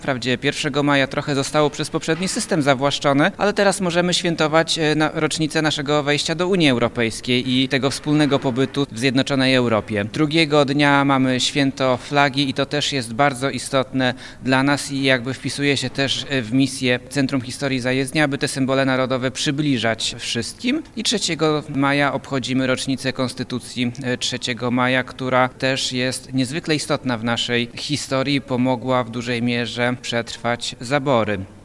Wprawdzie 1 maja trochę zostało przez poprzedni system zawłaszczone, ale teraz możemy świętować rocznicę naszego wejścia do Unii Europejskiej i tego wspólnego pobytu w zjednoczonej Europie. Drugiego dnia mamy święto flagi i to też jest bardzo istotne dla nas i jakby wpisuje się też w misję Centrum Historii Zajezdnia, aby te symbole narodowe przybliżać wszystkim. I 3 maja obchodzimy rocznicę Konstytucji 3 maja, która też jest niezwykle istotna w naszej historii, pomogła w dużej mierze przetrwać zabory.